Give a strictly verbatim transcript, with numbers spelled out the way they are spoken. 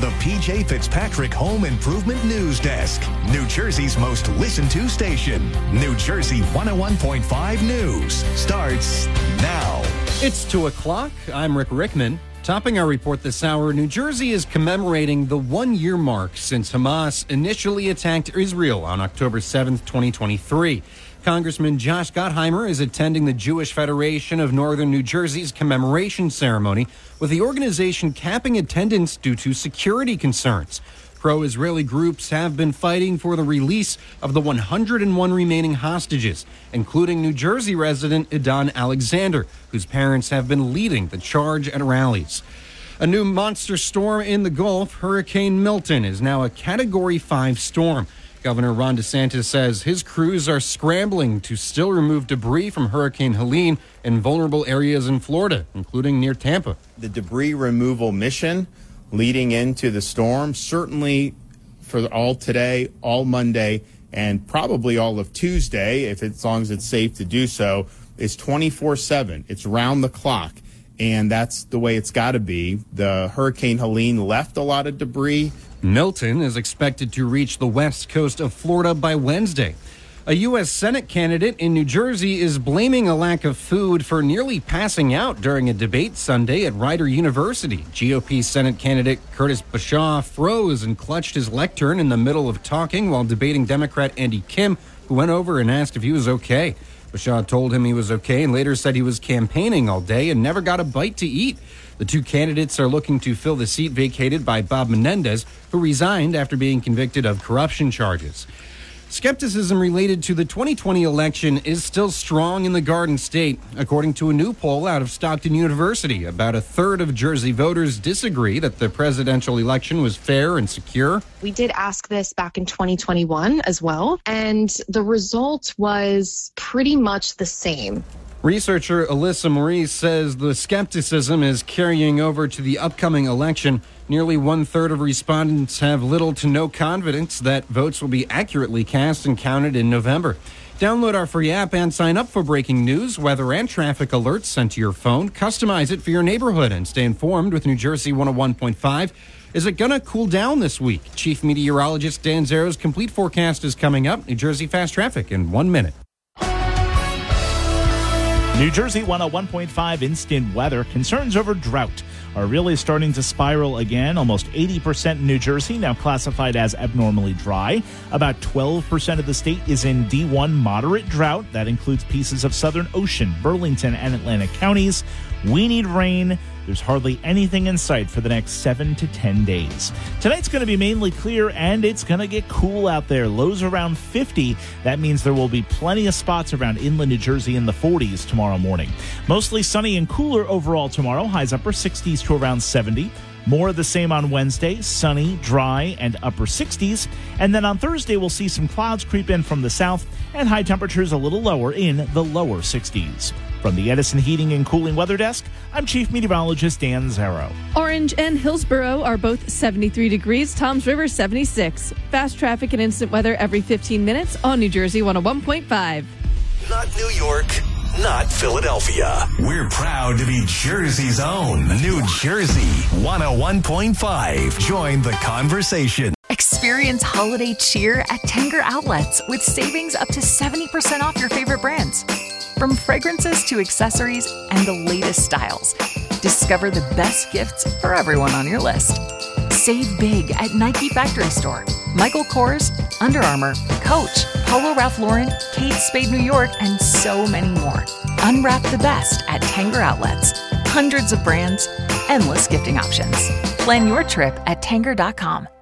the P J Fitzpatrick Home Improvement News Desk, New Jersey's most listened to station. New Jersey one oh one point five News starts now. It's two o'clock. I'm Rick Rickman. Topping our report this hour, New Jersey is commemorating the one-year mark since Hamas initially attacked Israel on October seventh, twenty twenty-three. Congressman Josh Gottheimer is attending the Jewish Federation of Northern New Jersey's commemoration ceremony, with the organization capping attendance due to security concerns. Pro-Israeli groups have been fighting for the release of the one hundred one remaining hostages, including New Jersey resident Idan Alexander, whose parents have been leading the charge at rallies. A new monster storm in the Gulf, Hurricane Milton, is now a Category five storm. Governor Ron DeSantis says his crews are scrambling to still remove debris from Hurricane Helene in vulnerable areas in Florida, including near Tampa. The debris removal mission leading into the storm, certainly for all today, all Monday, and probably all of Tuesday, if it, as long as it's safe to do so, is twenty-four seven. It's round the clock, and that's the way it's got to be. The Hurricane Helene left a lot of debris. Milton is expected to reach the west coast of Florida by Wednesday. A U S Senate candidate in New Jersey is blaming a lack of food for nearly passing out during a debate Sunday at Rider University. G O P Senate candidate Curtis Bashaw froze and clutched his lectern in the middle of talking while debating Democrat Andy Kim, who went over and asked if he was okay. Bashaw told him he was okay and later said he was campaigning all day and never got a bite to eat. The two candidates are looking to fill the seat vacated by Bob Menendez, who resigned after being convicted of corruption charges. Skepticism related to the twenty twenty election is still strong in the Garden State. According to a new poll out of Stockton University, about a third of Jersey voters disagree that the presidential election was fair and secure. We did ask this back in twenty twenty-one as well, and the result was pretty much the same. Researcher Alyssa Maurice says the skepticism is carrying over to the upcoming election. Nearly one-third of respondents have little to no confidence that votes will be accurately cast and counted in November. Download our free app and sign up for breaking news, weather, and traffic alerts sent to your phone. Customize it for your neighborhood and stay informed with New Jersey one oh one point five. Is it going to cool down this week? Chief Meteorologist Dan Zero's complete forecast is coming up. New Jersey Fast Traffic in one minute. New Jersey one oh one point five instant weather. Concerns over drought are really starting to spiral again. Almost eighty percent in New Jersey now classified as abnormally dry. About twelve percent of the state is in D one moderate drought. That includes pieces of Southern Ocean, Burlington, and Atlantic counties. We need rain. There's hardly anything in sight for the next seven to ten days. Tonight's going to be mainly clear, and it's going to get cool out there. Lows around fifty. That means there will be plenty of spots around inland New Jersey in the forties tomorrow morning. Mostly sunny and cooler overall tomorrow. Highs upper sixties to around seventy. More of the same on Wednesday, sunny, dry, and upper sixties. And then on Thursday, we'll see some clouds creep in from the south and high temperatures a little lower in the lower sixties. From the Edison Heating and Cooling Weather Desk, I'm Chief Meteorologist Dan Zero. Orange and Hillsborough are both seventy-three degrees. Toms River, seventy-six. Fast traffic and instant weather every fifteen minutes on New Jersey one oh one point five. Not New York, not Philadelphia. We're proud to be Jersey's own New Jersey one oh one point five. Join the conversation. Experience holiday cheer at Tanger Outlets with savings up to seventy percent off your favorite brands. From fragrances to accessories and the latest styles, discover the best gifts for everyone on your list. Save big at Nike Factory Store, Michael Kors, Under Armour, Coach, Polo Ralph Lauren, Kate Spade New York, and so many more. Unwrap the best at Tanger Outlets. Hundreds of brands, endless gifting options. Plan your trip at Tanger dot com.